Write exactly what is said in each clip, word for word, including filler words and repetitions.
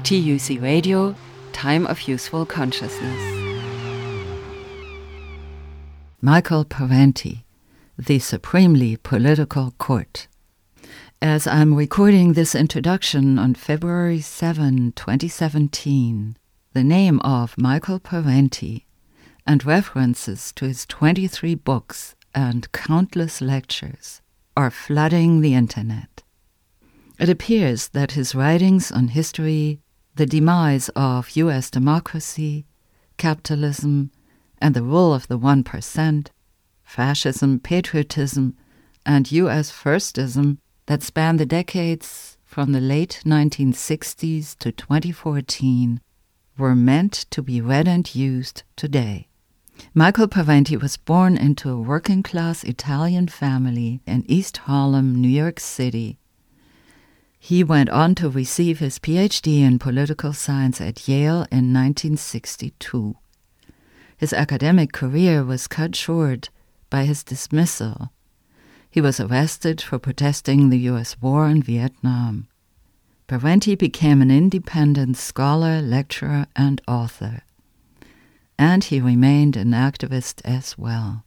T U C Radio, Time of Useful Consciousness. Michael Parenti, The Supremely Political Court. As I'm recording this introduction on February seventh, twenty seventeen, the name of Michael Parenti and references to his twenty-three books and countless lectures are flooding the internet. It appears that his writings on history, the demise of U S democracy, capitalism, and the rule of the one percent, fascism, patriotism, and U S firstism that span the decades from the late nineteen sixties to twenty fourteen were meant to be read and used today. Michael Parenti was born into a working-class Italian family in East Harlem, New York City. He went on to receive his P H D in political science at Yale in nineteen sixty-two. His academic career was cut short by his dismissal. He was arrested for protesting the U S war in Vietnam. Parenti became an independent scholar, lecturer, and author. And he remained an activist as well.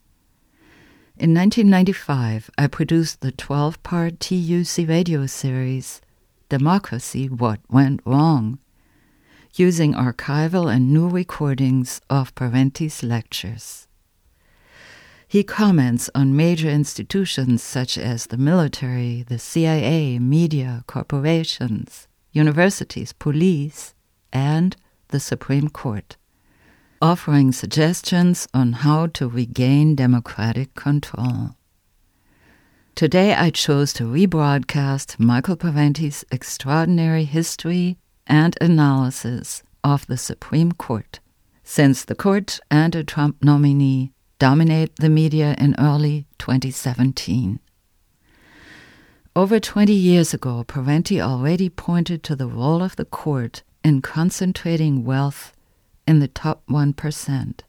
In nineteen ninety-five, I produced the twelve-part T U C radio series, Democracy, What Went Wrong, using archival and new recordings of Parenti's lectures. He comments on major institutions such as the military, the C I A, media, corporations, universities, police, and the Supreme Court, offering suggestions on how to regain democratic control. Today I chose to rebroadcast Michael Parenti's extraordinary history and analysis of the Supreme Court, since the court and a Trump nominee dominate the media in early twenty seventeen. Over twenty years ago, Parenti already pointed to the role of the court in concentrating wealth in the top one percent,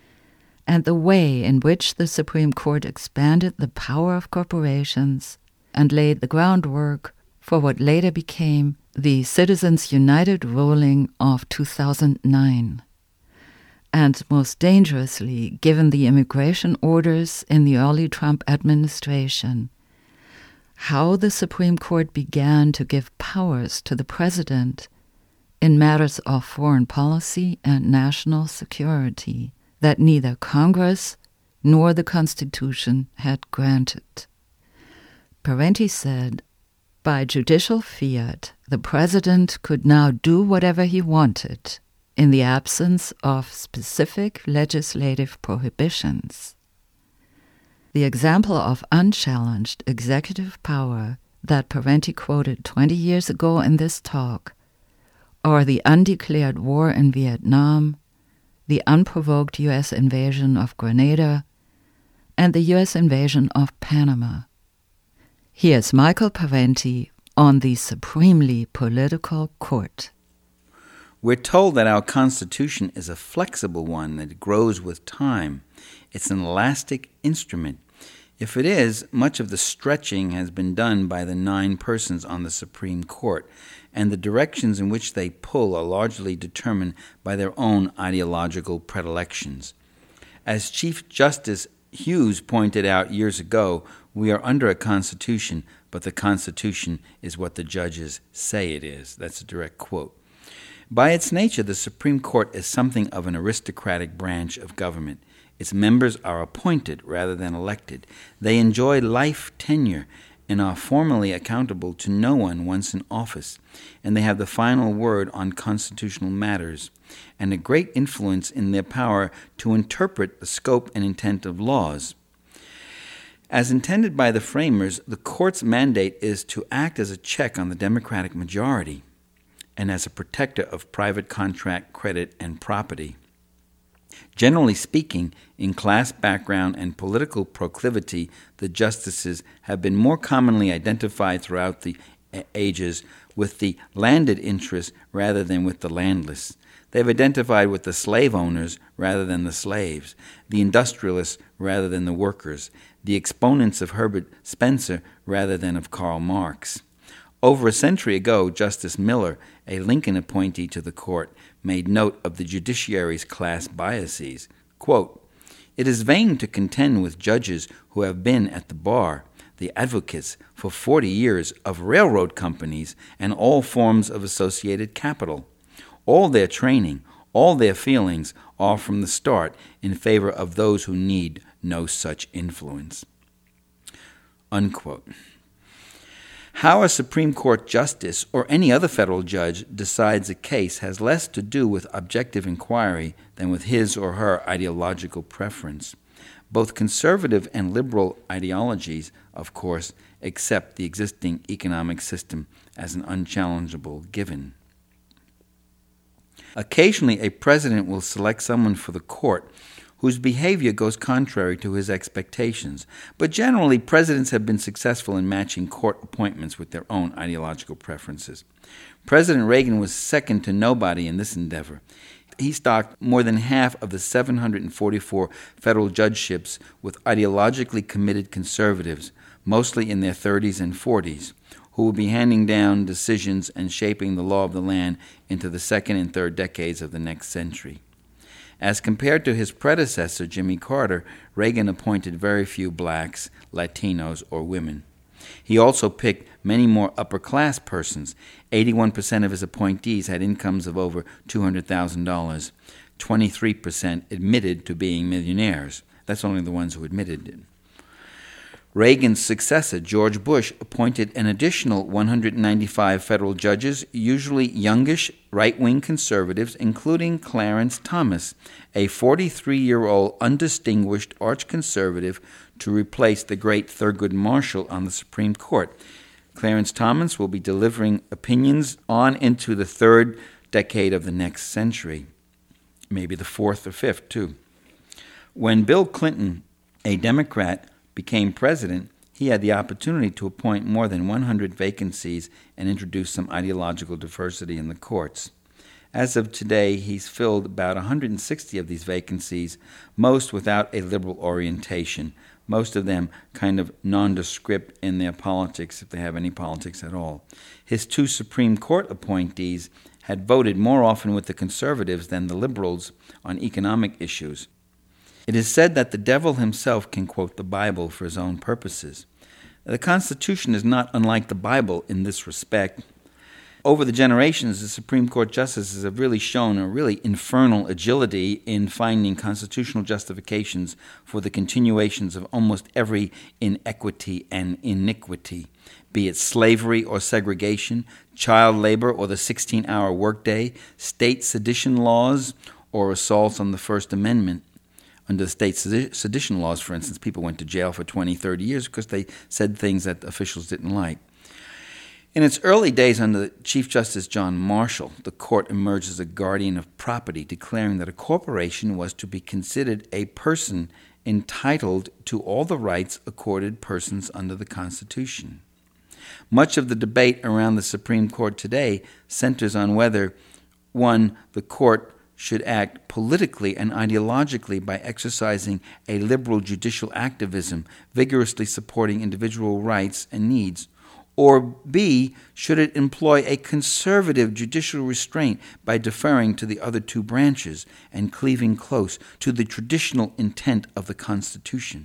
and the way in which the Supreme Court expanded the power of corporations and laid the groundwork for what later became the Citizens United ruling of two thousand nine. And most dangerously, given the immigration orders in the early Trump administration, how the Supreme Court began to give powers to the president in matters of foreign policy and national security that neither Congress nor the Constitution had granted. Parenti said, by judicial fiat, the president could now do whatever he wanted in the absence of specific legislative prohibitions. The example of unchallenged executive power that Parenti quoted twenty years ago in this talk, or the undeclared war in Vietnam, the unprovoked U S invasion of Grenada, and the U S invasion of Panama. Here's Michael Parenti on the Supremely Political Court. We're told that our Constitution is a flexible one that grows with time. It's an elastic instrument. If it is, much of the stretching has been done by the nine persons on the Supreme Court, and the directions in which they pull are largely determined by their own ideological predilections. As Chief Justice Hughes pointed out years ago, we are under a Constitution, but the Constitution is what the judges say it is. That's a direct quote. By its nature, the Supreme Court is something of an aristocratic branch of government. Its members are appointed rather than elected. They enjoy life tenure and are formally accountable to no one once in office, and they have the final word on constitutional matters, and a great influence in their power to interpret the scope and intent of laws. As intended by the framers, the court's mandate is to act as a check on the Democratic majority and as a protector of private contract credit and property. Generally speaking, in class background and political proclivity, the justices have been more commonly identified throughout the ages with the landed interests rather than with the landless. They've identified with the slave owners rather than the slaves, the industrialists rather than the workers, the exponents of Herbert Spencer rather than of Karl Marx. Over a century ago, Justice Miller, a Lincoln appointee to the court, made note of the judiciary's class biases. Quote, "It is vain to contend with judges who have been at the bar, the advocates for forty years of railroad companies and all forms of associated capital. All their training, all their feelings are from the start in favor of those who need no such influence." Unquote. How a Supreme Court justice or any other federal judge decides a case has less to do with objective inquiry than with his or her ideological preference. Both conservative and liberal ideologies, of course, accept the existing economic system as an unchallengeable given. Occasionally, a president will select someone for the court whose behavior goes contrary to his expectations, but generally presidents have been successful in matching court appointments with their own ideological preferences. President Reagan was second to nobody in this endeavor. He stocked more than half of the seven hundred forty-four federal judgeships with ideologically committed conservatives, mostly in their thirties and forties, who will be handing down decisions and shaping the law of the land into the second and third decades of the next century. As compared to his predecessor, Jimmy Carter, Reagan appointed very few blacks, Latinos, or women. He also picked many more upper-class persons. eighty-one percent of his appointees had incomes of over two hundred thousand dollars. twenty-three percent admitted to being millionaires. That's only the ones who admitted it. Reagan's successor, George Bush, appointed an additional one hundred ninety-five federal judges, usually youngish right-wing conservatives, including Clarence Thomas, a forty-three-year-old undistinguished arch-conservative, to replace the great Thurgood Marshall on the Supreme Court. Clarence Thomas will be delivering opinions on into the third decade of the next century, maybe the fourth or fifth, too. When Bill Clinton, a Democrat, became president, he had the opportunity to appoint more than one hundred vacancies and introduce some ideological diversity in the courts. As of today, he's filled about one hundred sixty of these vacancies, most without a liberal orientation, most of them kind of nondescript in their politics, if they have any politics at all. His two Supreme Court appointees had voted more often with the conservatives than the liberals on economic issues. It is said that the devil himself can quote the Bible for his own purposes. The Constitution is not unlike the Bible in this respect. Over the generations, the Supreme Court justices have really shown a really infernal agility in finding constitutional justifications for the continuations of almost every inequity and iniquity, be it slavery or segregation, child labor or the sixteen-hour workday, state sedition laws, or assaults on the First Amendment. Under the state sedition laws, for instance, people went to jail for twenty, thirty years because they said things that officials didn't like. In its early days under Chief Justice John Marshall, the court emerged as a guardian of property, declaring that a corporation was to be considered a person entitled to all the rights accorded persons under the Constitution. Much of the debate around the Supreme Court today centers on whether, one, the court should act politically and ideologically by exercising a liberal judicial activism, vigorously supporting individual rights and needs, or B, should it employ a conservative judicial restraint by deferring to the other two branches and cleaving close to the traditional intent of the Constitution.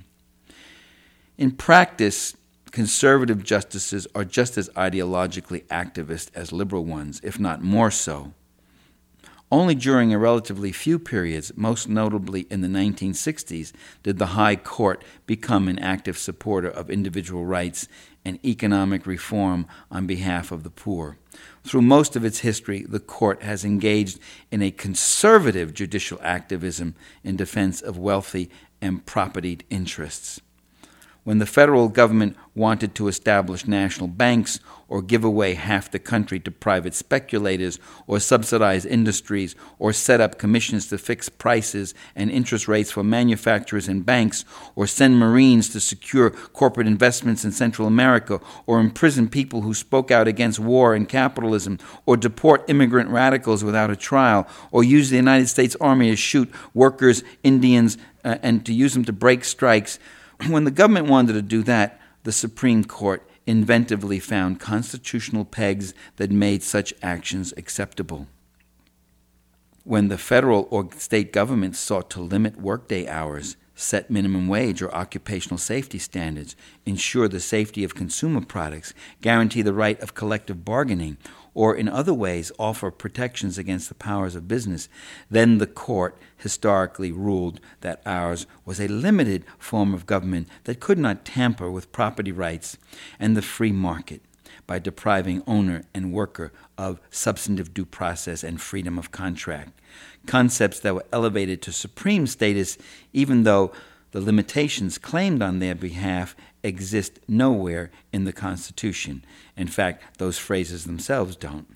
In practice, conservative justices are just as ideologically activist as liberal ones, if not more so. Only during a relatively few periods, most notably in the nineteen sixties, did the High Court become an active supporter of individual rights and economic reform on behalf of the poor. Through most of its history, the court has engaged in a conservative judicial activism in defense of wealthy and propertied interests. When the federal government wanted to establish national banks or give away half the country to private speculators or subsidize industries or set up commissions to fix prices and interest rates for manufacturers and banks or send Marines to secure corporate investments in Central America or imprison people who spoke out against war and capitalism or deport immigrant radicals without a trial or use the United States Army to shoot workers, Indians, uh, and to use them to break strikes, when the government wanted to do that, the Supreme Court inventively found constitutional pegs that made such actions acceptable. When the federal or state governments sought to limit workday hours, set minimum wage or occupational safety standards, ensure the safety of consumer products, guarantee the right of collective bargaining, or in other ways offer protections against the powers of business, then the court historically ruled that ours was a limited form of government that could not tamper with property rights and the free market by depriving owner and worker of substantive due process and freedom of contract, concepts that were elevated to supreme status even though the limitations claimed on their behalf exist nowhere in the Constitution. In fact, those phrases themselves don't.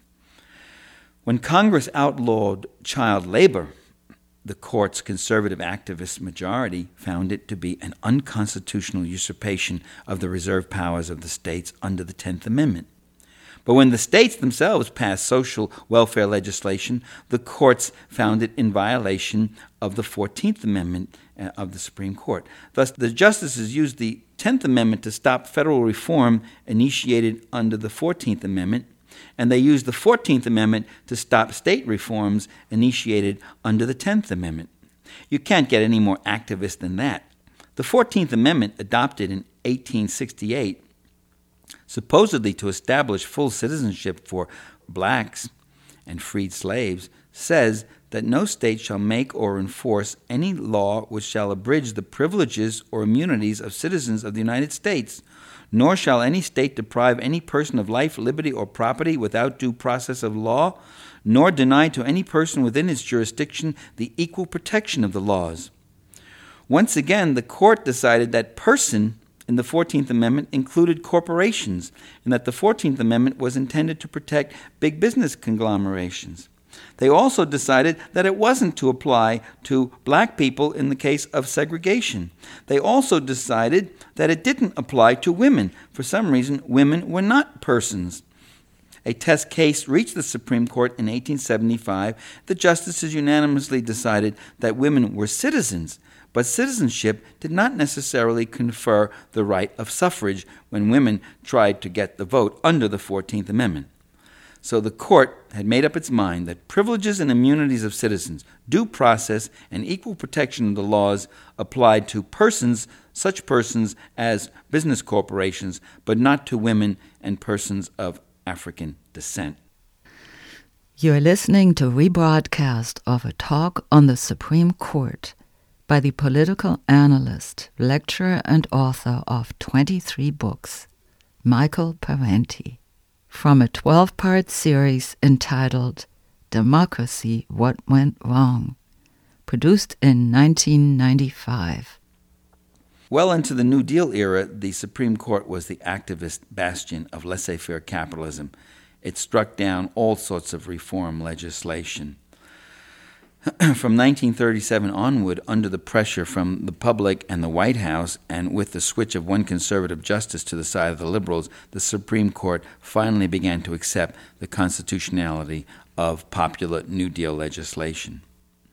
When Congress outlawed child labor, the court's conservative activist majority found it to be an unconstitutional usurpation of the reserved powers of the states under the tenth Amendment. But when the states themselves passed social welfare legislation, the courts found it in violation of the fourteenth Amendment of the Supreme Court. Thus, the justices used the tenth Amendment to stop federal reform initiated under the fourteenth Amendment, and they used the fourteenth Amendment to stop state reforms initiated under the tenth Amendment. You can't get any more activist than that. The fourteenth Amendment, adopted in eighteen sixty-eight, supposedly to establish full citizenship for blacks and freed slaves, says that no state shall make or enforce any law which shall abridge the privileges or immunities of citizens of the United States, nor shall any state deprive any person of life, liberty, or property without due process of law, nor deny to any person within its jurisdiction the equal protection of the laws. Once again, the court decided that person in the fourteenth Amendment included corporations, and that the fourteenth Amendment was intended to protect big business conglomerations. They also decided that it wasn't to apply to black people in the case of segregation. They also decided that it didn't apply to women. For some reason, women were not persons. A test case reached the Supreme Court in eighteen seventy-five. The justices unanimously decided that women were citizens, but citizenship did not necessarily confer the right of suffrage when women tried to get the vote under the fourteenth Amendment. So the court had made up its mind that privileges and immunities of citizens, due process, and equal protection of the laws applied to persons, such persons as business corporations, but not to women and persons of African descent. You're listening to rebroadcast of a talk on the Supreme Court by the political analyst, lecturer, and author of twenty-three books, Michael Parenti, from a twelve-part series entitled Democracy, What Went Wrong, produced in nineteen ninety-five. Well into the New Deal era, the Supreme Court was the activist bastion of laissez-faire capitalism. It struck down all sorts of reform legislation. From nineteen thirty-seven onward, under the pressure from the public and the White House, and with the switch of one conservative justice to the side of the liberals, the Supreme Court finally began to accept the constitutionality of popular New Deal legislation.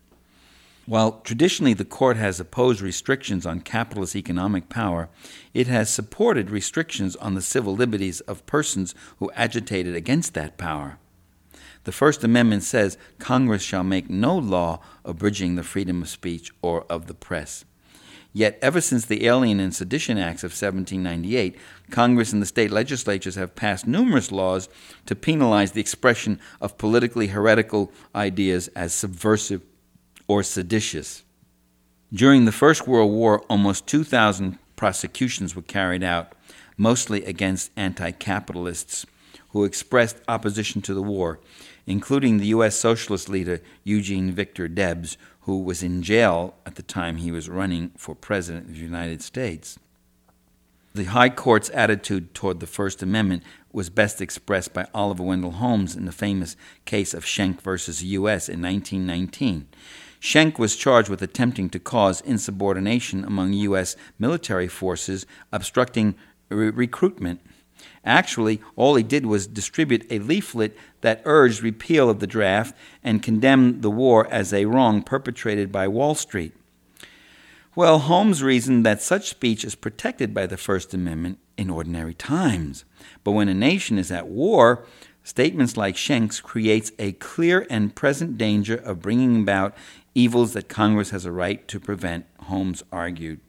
While traditionally the court has opposed restrictions on capitalist economic power, it has supported restrictions on the civil liberties of persons who agitated against that power. The First Amendment says Congress shall make no law abridging the freedom of speech or of the press. Yet ever since the Alien and Sedition Acts of seventeen ninety-eight, Congress and the state legislatures have passed numerous laws to penalize the expression of politically heretical ideas as subversive or seditious. During the First World War, almost two thousand prosecutions were carried out, mostly against anti-capitalists who expressed opposition to the war, including the U S socialist leader Eugene Victor Debs, who was in jail at the time he was running for president of the United States. The High Court's attitude toward the First Amendment was best expressed by Oliver Wendell Holmes in the famous case of Schenck versus U S in nineteen nineteen. Schenck was charged with attempting to cause insubordination among U S military forces, obstructing re- recruitment. Actually, all he did was distribute a leaflet that urged repeal of the draft and condemned the war as a wrong perpetrated by Wall Street. Well, Holmes reasoned that such speech is protected by the First Amendment in ordinary times. But when a nation is at war, statements like Schenk's creates a clear and present danger of bringing about evils that Congress has a right to prevent, Holmes argued.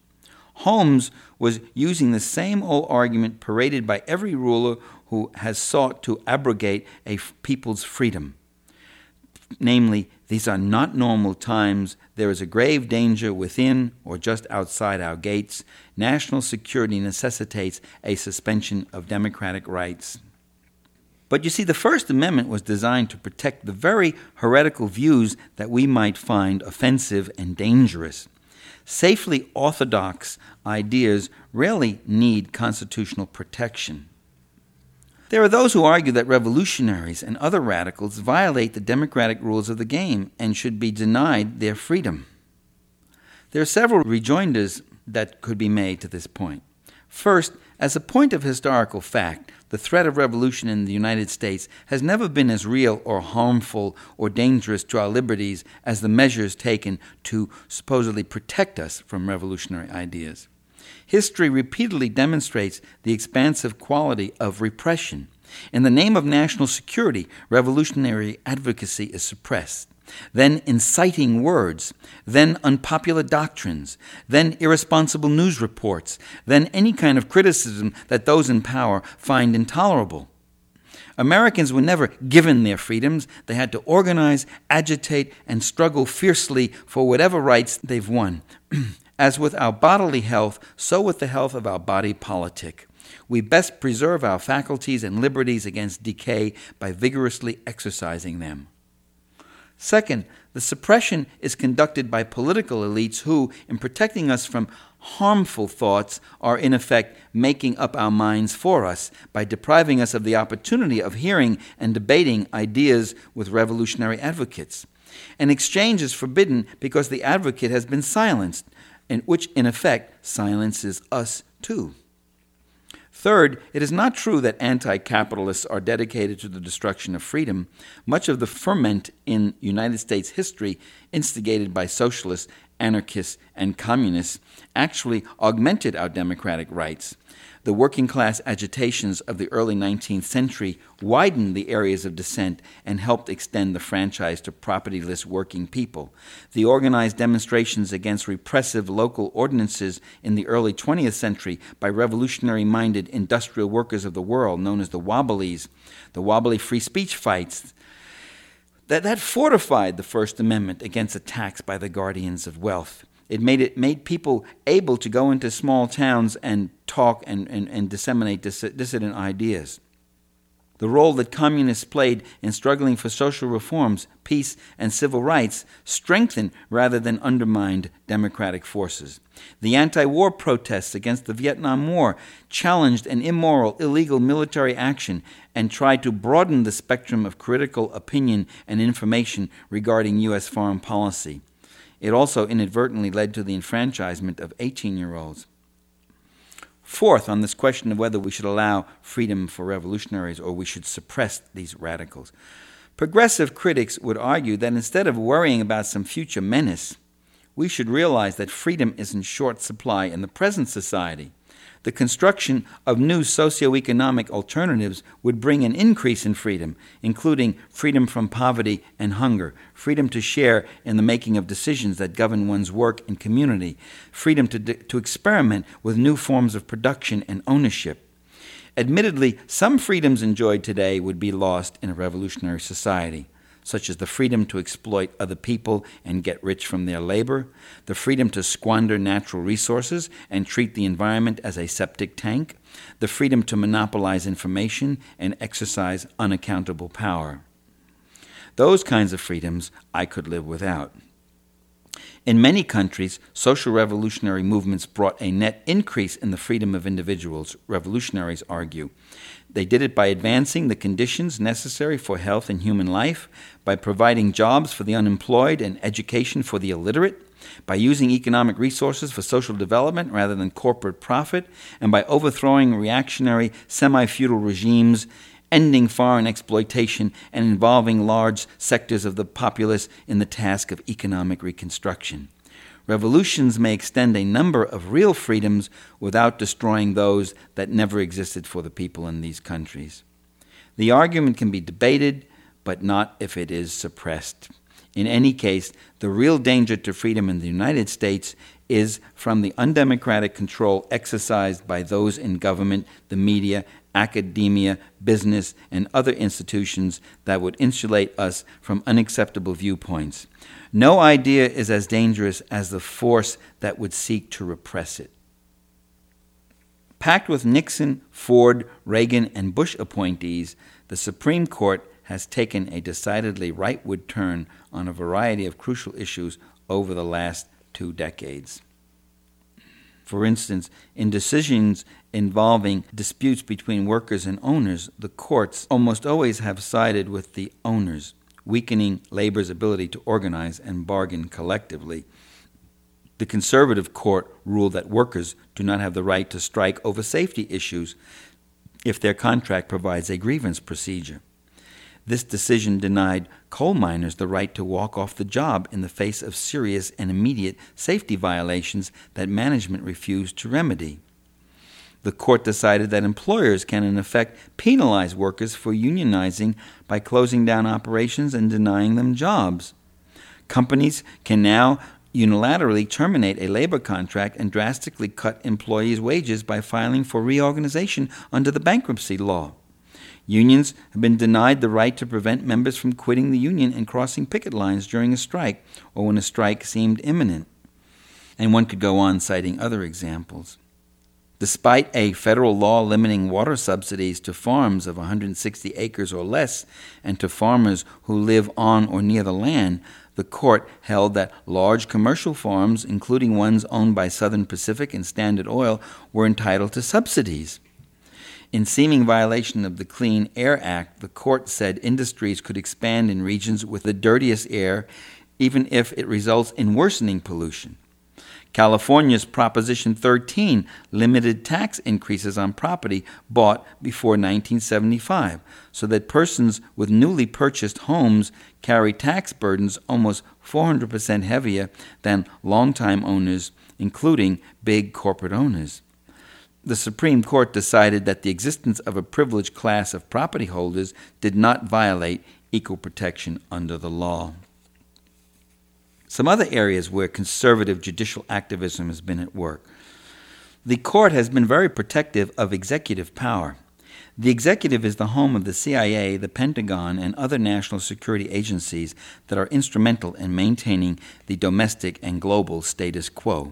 Holmes was using the same old argument paraded by every ruler who has sought to abrogate a people's freedom. Namely, these are not normal times. There is a grave danger within or just outside our gates. National security necessitates a suspension of democratic rights. But you see, the First Amendment was designed to protect the very heretical views that we might find offensive and dangerous. Safely orthodox ideas rarely need constitutional protection. There are those who argue that revolutionaries and other radicals violate the democratic rules of the game and should be denied their freedom. There are several rejoinders that could be made to this point. First, as a point of historical fact, the threat of revolution in the United States has never been as real or harmful or dangerous to our liberties as the measures taken to supposedly protect us from revolutionary ideas. History repeatedly demonstrates the expansive quality of repression. In the name of national security, revolutionary advocacy is suppressed. Then inciting words, then unpopular doctrines, then irresponsible news reports, then any kind of criticism that those in power find intolerable. Americans were never given their freedoms. They had to organize, agitate, and struggle fiercely for whatever rights they've won. As with our bodily health, so with the health of our body politic. We best preserve our faculties and liberties against decay by vigorously exercising them. Second, the suppression is conducted by political elites who, in protecting us from harmful thoughts, are in effect making up our minds for us by depriving us of the opportunity of hearing and debating ideas with revolutionary advocates. An exchange is forbidden because the advocate has been silenced, and which in effect silences us too. Third, it is not true that anti-capitalists are dedicated to the destruction of freedom. Much of the ferment in United States history, instigated by socialists, anarchists, and communists, actually augmented our democratic rights. The working-class agitations of the early nineteenth century widened the areas of dissent and helped extend the franchise to propertyless working people. The organized demonstrations against repressive local ordinances in the early twentieth century by revolutionary-minded industrial workers of the world, known as the Wobblies, the Wobbly free speech fights, that, that fortified the First Amendment against attacks by the guardians of wealth. It made it made people able to go into small towns and talk and, and, and disseminate dis- dissident ideas. The role that communists played in struggling for social reforms, peace, and civil rights strengthened rather than undermined democratic forces. The anti-war protests against the Vietnam War challenged an immoral, illegal military action and tried to broaden the spectrum of critical opinion and information regarding U S foreign policy. It also inadvertently led to the enfranchisement of eighteen-year-olds. Fourth, on this question of whether we should allow freedom for revolutionaries or we should suppress these radicals, progressive critics would argue that instead of worrying about some future menace, we should realize that freedom is in short supply in the present society. The construction of new socioeconomic alternatives would bring an increase in freedom, including freedom from poverty and hunger, freedom to share in the making of decisions that govern one's work and community, freedom to, to experiment with new forms of production and ownership. Admittedly, some freedoms enjoyed today would be lost in a revolutionary society, such as the freedom to exploit other people and get rich from their labor, the freedom to squander natural resources and treat the environment as a septic tank, the freedom to monopolize information and exercise unaccountable power. Those kinds of freedoms I could live without. In many countries, social revolutionary movements brought a net increase in the freedom of individuals, revolutionaries argue. They did it by advancing the conditions necessary for health and human life, by providing jobs for the unemployed and education for the illiterate, by using economic resources for social development rather than corporate profit, and by overthrowing reactionary semi-feudal regimes, ending foreign exploitation, and involving large sectors of the populace in the task of economic reconstruction. revolutions may extend a number of real freedoms without destroying those that never existed for the people in these countries. The argument can be debated, but not if it is suppressed. In any case, the real danger to freedom in the United States is from the undemocratic control exercised by those in government, the media, academia, business, and other institutions that would insulate us from unacceptable viewpoints. No idea is as dangerous as the force that would seek to repress it. Packed with Nixon, Ford, Reagan, and Bush appointees, the Supreme Court has taken a decidedly rightward turn on a variety of crucial issues over the last two decades. For instance, in decisions involving disputes between workers and owners, the courts almost always have sided with the owners, weakening labor's ability to organize and bargain collectively. The conservative court ruled that workers do not have the right to strike over safety issues if their contract provides a grievance procedure. This decision denied coal miners the right to walk off the job in the face of serious and immediate safety violations that management refused to remedy. The court decided that employers can in effect penalize workers for unionizing by closing down operations and denying them jobs. Companies can now unilaterally terminate a labor contract and drastically cut employees' wages by filing for reorganization under the bankruptcy law. Unions have been denied the right to prevent members from quitting the union and crossing picket lines during a strike or when a strike seemed imminent. And one could go on citing other examples. Despite a federal law limiting water subsidies to farms of one hundred sixty acres or less and to farmers who live on or near the land, the court held that large commercial farms, including ones owned by Southern Pacific and Standard Oil, were entitled to subsidies. In seeming violation of the Clean Air Act, the court said industries could expand in regions with the dirtiest air, even if it results in worsening pollution. California's Proposition thirteen limited tax increases on property bought before nineteen seventy-five, so that persons with newly purchased homes carry tax burdens almost four hundred percent heavier than longtime owners, including big corporate owners. The Supreme Court decided that the existence of a privileged class of property holders did not violate equal protection under the law. Some other areas where conservative judicial activism has been at work. The court has been very protective of executive power. The executive is the home of the C I A, the Pentagon, and other national security agencies that are instrumental in maintaining the domestic and global status quo.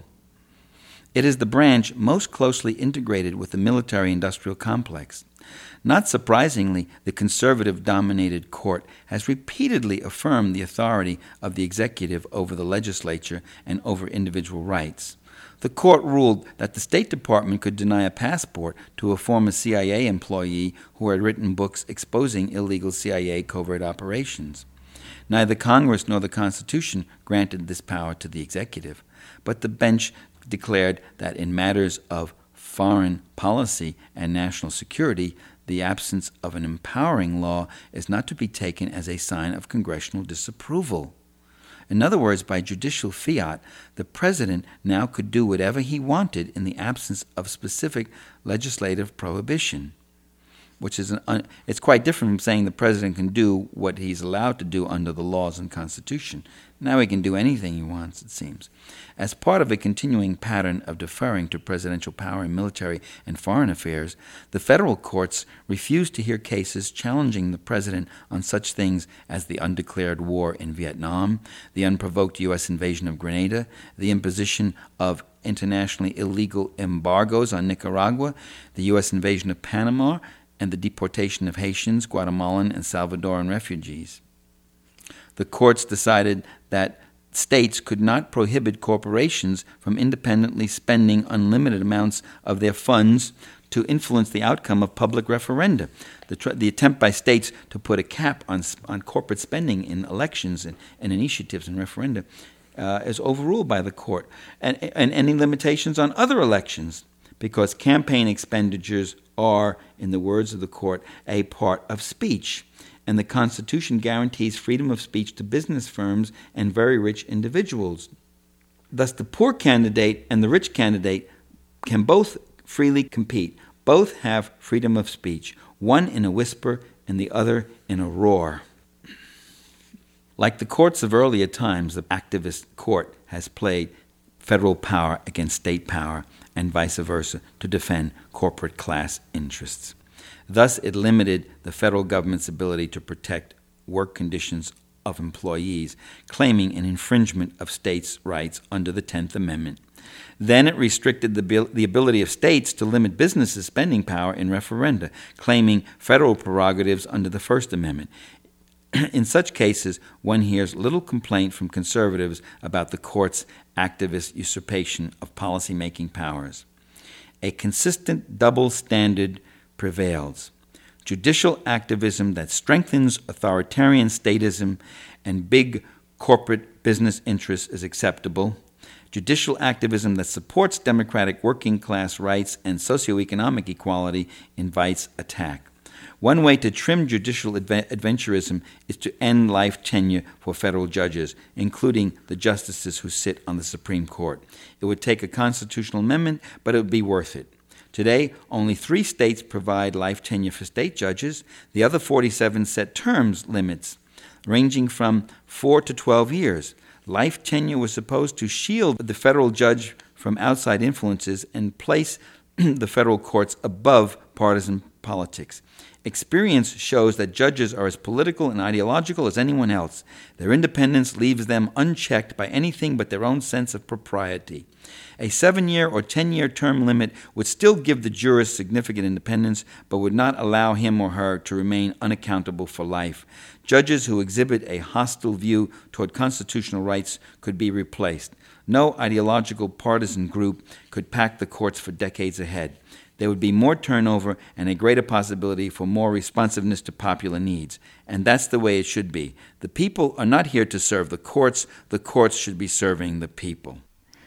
It is the branch most closely integrated with the military-industrial complex. Not surprisingly, the conservative-dominated court has repeatedly affirmed the authority of the executive over the legislature and over individual rights. The court ruled that the State Department could deny a passport to a former C I A employee who had written books exposing illegal C I A covert operations. Neither Congress nor the Constitution granted this power to the executive, but the bench declared that in matters of foreign policy and national security, the absence of an empowering law is not to be taken as a sign of congressional disapproval. In other words, by judicial fiat, the president now could do whatever he wanted in the absence of specific legislative prohibition, which is an un- it's quite different from saying the president can do what he's allowed to do under the laws and Constitution. Now he can do anything he wants, it seems. As part of a continuing pattern of deferring to presidential power in military and foreign affairs, the federal courts refused to hear cases challenging the president on such things as the undeclared war in Vietnam, the unprovoked U S invasion of Grenada, the imposition of internationally illegal embargoes on Nicaragua, the U S invasion of Panama, and the deportation of Haitians, Guatemalan, and Salvadoran refugees. The courts decided that states could not prohibit corporations from independently spending unlimited amounts of their funds to influence the outcome of public referenda. The, tr- the attempt by states to put a cap on, on corporate spending in elections and, and initiatives and referenda uh, is overruled by the court, and, and any limitations on other elections, because campaign expenditures are, in the words of the court, a part of speech, and the Constitution guarantees freedom of speech to business firms and very rich individuals. Thus, the poor candidate and the rich candidate can both freely compete. Both have freedom of speech, one in a whisper and the other in a roar. Like the courts of earlier times, the activist court has played federal power against state power and vice versa to defend corporate class interests. Thus, it limited the federal government's ability to protect work conditions of employees, claiming an infringement of states' rights under the tenth Amendment. Then it restricted the, the ability of states to limit businesses' spending power in referenda, claiming federal prerogatives under the First Amendment. In such cases, one hears little complaint from conservatives about the court's activist usurpation of policymaking powers. A consistent double standard prevails. Judicial activism that strengthens authoritarian statism and big corporate business interests is acceptable. Judicial activism that supports democratic working class rights and socioeconomic equality invites attack. One way to trim judicial adve- adventurism is to end life tenure for federal judges, including the justices who sit on the Supreme Court. It would take a constitutional amendment, but it would be worth it. Today, only three states provide life tenure for state judges. The other forty-seven set terms limits, ranging from four to twelve years. Life tenure was supposed to shield the federal judge from outside influences and place the federal courts above partisan politics. Experience shows that judges are as political and ideological as anyone else. Their independence leaves them unchecked by anything but their own sense of propriety. A seven-year or ten-year term limit would still give the jurist significant independence, but would not allow him or her to remain unaccountable for life. Judges who exhibit a hostile view toward constitutional rights could be replaced. No ideological partisan group could pack the courts for decades ahead. There would be more turnover and a greater possibility for more responsiveness to popular needs. And that's the way it should be. The people are not here to serve the courts. The courts should be serving the people.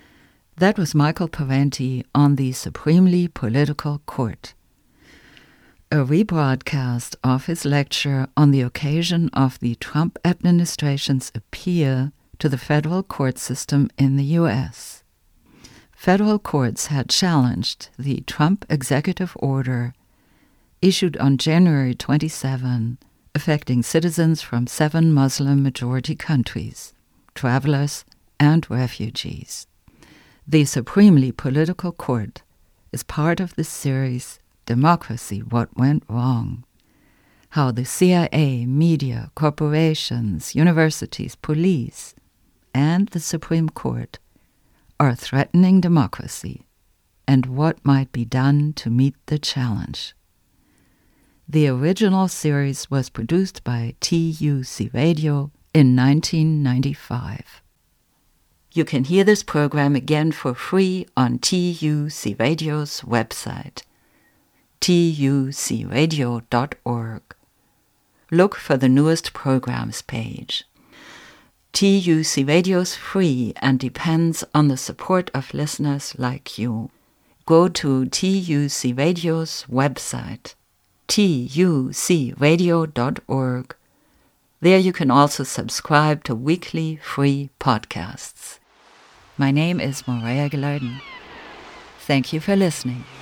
That was Michael Parenti on the Supremely Political Court, a rebroadcast of his lecture on the occasion of the Trump administration's appeal to the federal court system in the U S Federal courts had challenged the Trump executive order issued on January twenty-seventh, affecting citizens from seven Muslim-majority countries, travelers, and refugees. The Supremely Political Court is part of the series Democracy, What Went Wrong? How the C I A, media, corporations, universities, police, and the Supreme Court are threatening democracy, and what might be done to meet the challenge. The original series was produced by T U C Radio in nineteen ninety-five. You can hear this program again for free on T U C Radio's website, T U C radio dot org. Look for the newest programs page. T U C Radio's free and depends on the support of listeners like you. Go to T U C Radio's website, T U C radio dot org. There you can also subscribe to weekly free podcasts. My name is Morea Gelarden. Thank you for listening.